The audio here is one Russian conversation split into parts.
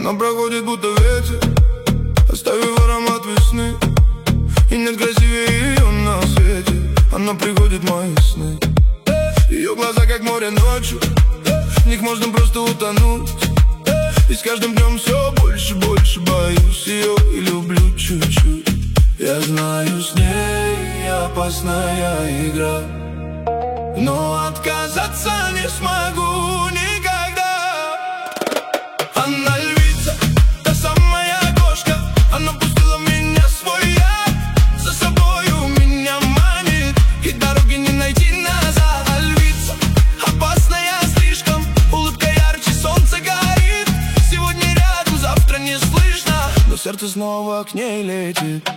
Она проходит будто ветер, оставив аромат весны. И нет красивее ее на свете. Она приходит в мои сны. Ее глаза как море ночью, в них можно просто утонуть. И с каждым днем все больше, больше боюсь ее и люблю чуть-чуть. Я знаю, с ней опасная игра, но отказаться не смогу никогда. Она львица, та самая кошка. Она пустила в меня свой яд, за собою меня манит, и дороги не найти назад. Она львица, опасная слишком, улыбка ярче, солнце горит. Сегодня рядом, завтра не слышно, но сердце снова к ней летит.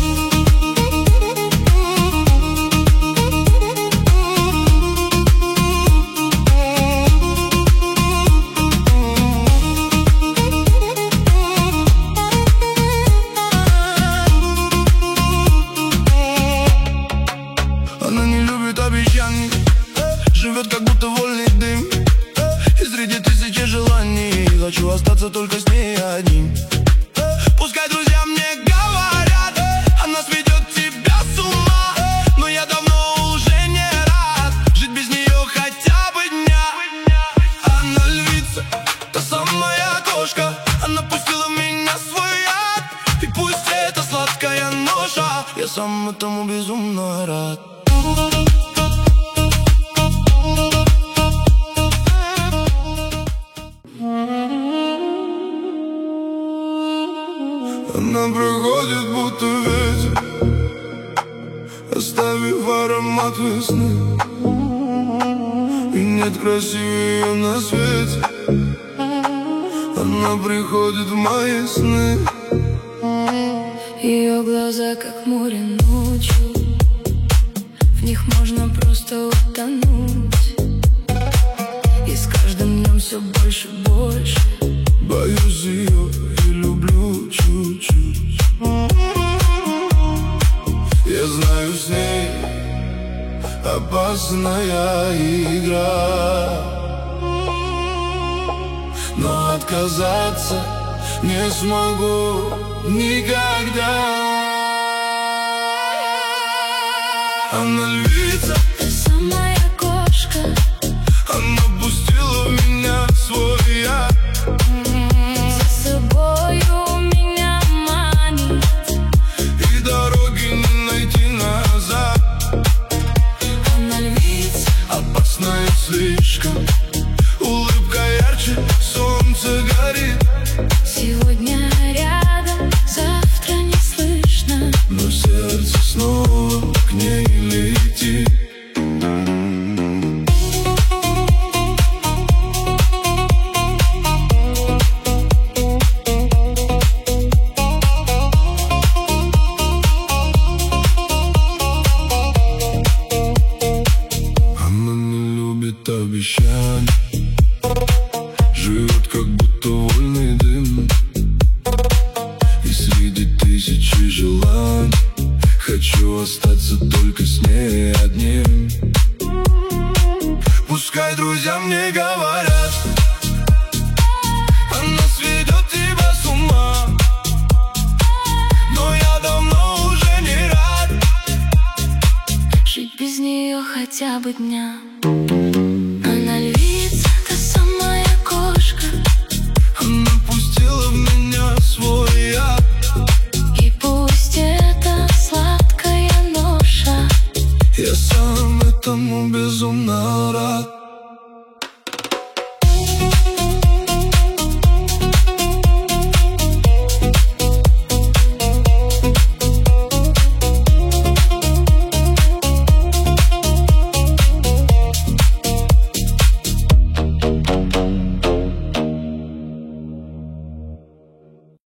Она не любит обещаний, живет как будто вольный дым. И среди тысячи желаний хочу остаться только с ней одним. Пускай друзья мне говорят, она сведет тебя с ума, но я давно уже не рад жить без нее хотя бы дня. Она львица, та самая кошка. Она пустила в меня свой яд, и пусть это сладкая ноша, я сам этому безумно рад. Она проходит будто ветер, оставив аромат весны. И нет красивее ее на свете. Она приходит в мои сны. Ее глаза как море ночью, в них можно просто утонуть. И с каждым днем все больше, больше боюсь ее и люблю чуть-чуть. Я знаю, с ней опасная игра, но отказаться не смогу никогда. Она львица, та самая кошка. Она пустила в меня свой яд, За собою меня манит, и дороги не найти назад. она львица, опасная слишком, улыбка ярче, солнце горит. сегодня рядом, завтра не слышно, но сердце снова к ней летит. Она не любит обещаний, живет как будто вольный дым. И среди тысячи желаний хочу остаться только с ней одним. Пускай друзья мне говорят, она сведет тебя с ума, но я давно уже не рад жить без нее хотя бы дня. Она львица, та самая кошка. Она пустила в меня свой яд, И пусть это сладкая ноша, я сам этому безумно рад.